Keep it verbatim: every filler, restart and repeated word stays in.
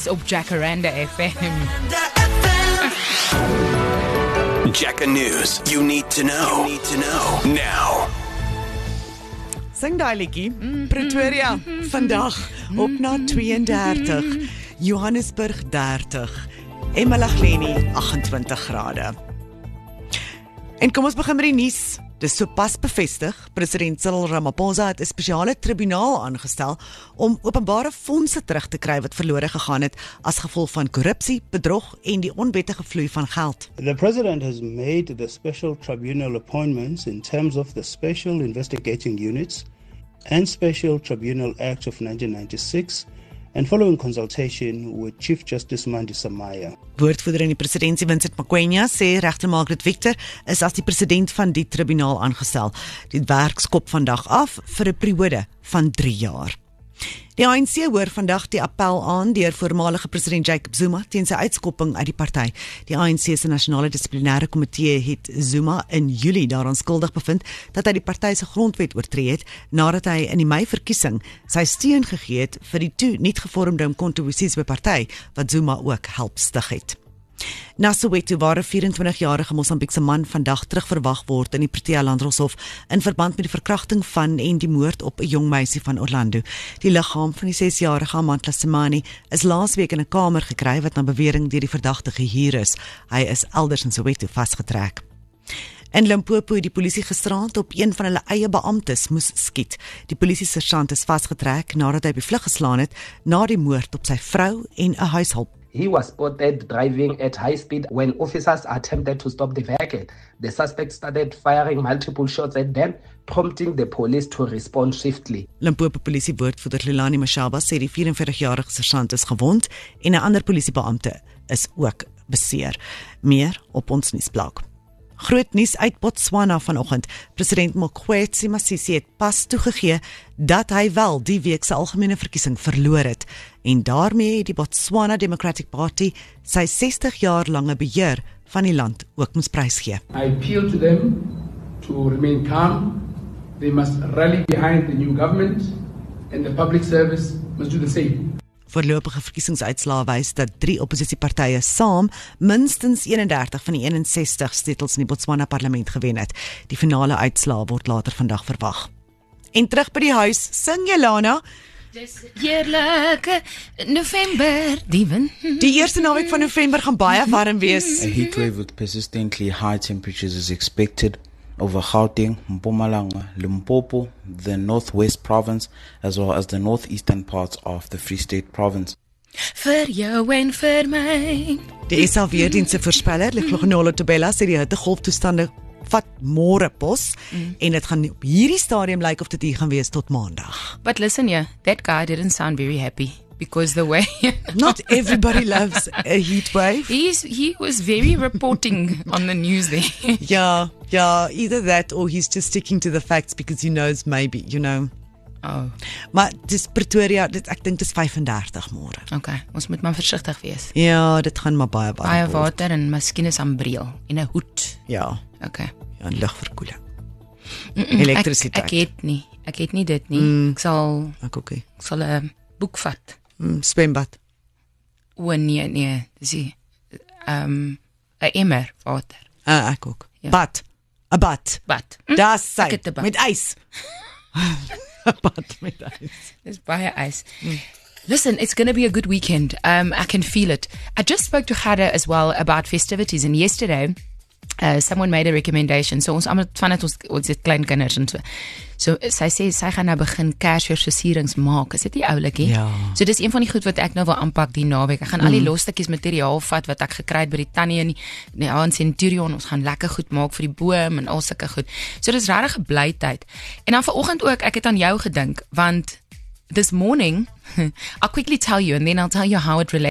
op Jacaranda F M. Jacka News. You need to know. You need to know. Now. Sing daai liedjie, Pretoria, vandag op na tweeëndertig, Johannesburg dertig, eMalahleni agt-en-twintig grade. En kom ons begin met die nuus. Dis sopas bevestig, president Cyril Ramaphosa het 'n spesiale tribunaal aangestel om openbare fondse terug te kry wat verlore gegaan het as gevolg van korrupsie, bedrog en die onwettige vloei van geld. The president has made the special tribunal appointments in terms of the Special Investigating Units and Special Tribunal Act of nineteen ninety-six and following consultation with Chief Justice Mandi Samaya. Woordvoerder in die presidentsie Vincent Makwenya sê regter Margaret Victor is as die president van die tribunaal aangestel. Die werk skop vandag af vir 'n periode van drie jaar. Die A N C hoor vandag die appel aan deur voormalige president Jacob Zuma teen sy uitskopping uit die party. Die A N C se nasionale dissiplinêre komitee het Zuma in Julie daaraan skuldig bevind dat hy die party se grondwet oortree het nadat hy in die Mei-verkiesing sy steun gegee het vir die toe nuut gevormde Umkhonto we Sizwe party wat Zuma ook help stig het. Na Soweto waar 'n vyf-en-twintigjarige Mosambiekse man vandag terugverwag word in die Protea Landdroshof in verband met die verkrachting van en die moord op 'n jong meisie van Orlando. Die liggaam van die sesjarige Amantla Semani is laasweek in 'n kamer gekry wat na bewering deur die verdagte gehuur is. Hy is elders in Soweto vasgetrek. In Limpopo het die polisie gisteraand op een van hulle eie beamptes moes skiet. Die polisiesersant is vasgetrek nadat hy bevlug geslaan het na die moord op sy vrou en 'n huishulp. He was spotted driving at high speed when officers attempted to stop the vehicle. The suspect started firing multiple shots at them, prompting the police to respond swiftly. Limpopo polisie woordvoerder Lulani Mashaba sê die vyf-en-veertigjarige sergeant is gewond en 'n ander polisiebeampte is ook beseer. Meer op ons nuusblad. Groot nuus uit Botswana vanoggend. President Mokgweetsi Masisi het pas toegegee dat hy wel die week se algemene verkiesing verloor het en daarmee het die Botswana Democratic Party sy sestig jaar lange beheer van die land ook moes prysgee. I appeal to them to remain calm. They must rally behind the new government and the public service must do the same. Voorlopige verkiesingsuitslae wys dat drie oppositiepartye saam minstens eenendertig van die eenensestig setels in die Botswana parlement gewen het. Die finale uitslae word later vandag verwag. En terug by die huis, sing Jelana. Dis heerlike November, die wind. Die eerste naweek van November gaan baie warm wees. A heatwave with persistently high temperatures is expected over Gauteng, Mpumalanga, Limpopo, the Northwest Province, as well as the northeastern parts of the Free State Province. Vir jou en vir my. Die S A weerdienste voorspeller, Leglogenola Tobela, sê die hittegolftoestande vat môre pos mm. en dit gaan op hierdie stadium lyk of dit hier gaan wees tot maandag. But listen, yeah, that guy didn't sound very happy. Because the way not everybody loves a heat wave. He's he was very reporting on the news there. Yeah, yeah, either that or he's just sticking to the facts because he knows maybe, you know. Oh. Maar dis Pretoria, dit ek dink dis vyf-en-dertig môre. Okay, ons moet maar versigtig wees. Ja, dit gaan maar baie baie. Baie water en miskien 'n sambreel en 'n hoed. Ja. Okay. Ja, lugverkoeling. Elektrisiteit. Ek, ek het nie. Ek het nie dit nie. Mm. Ek sal ek ook nie. Ek sal 'n boek vat. Mm, swembad. O nee, nee, dis die ehm 'n emmer water. Ah, ek ook. Ja. Bad. 'n Bad. Bad. Hm? Dis sy met ys. 'n Bad met ys. Dis baie ys. Mm. Listen, it's going to be a good weekend. Um, I can feel it. I just spoke to Khada as well about festivities, and yesterday uh, someone made a recommendation. So ons almal vanuit ons ons het klein kinders en so. So sy sê sy gaan nou begin Kersversierings maak. Is dit nie oulik nie? Ja. So dis een van die goed wat ek nou wil aanpak die naweek. Ek gaan mm. al die losstukkies materiaal vat wat ek gekry het by die tannie en die, die aan Centurion. Ons gaan lekker goed maak vir die boom en al sulke goed. So dis regtig 'n bly tyd. En dan vanoggend ook, ek het aan jou gedink want this morning I'll quickly tell you and then I'll tell you how it relates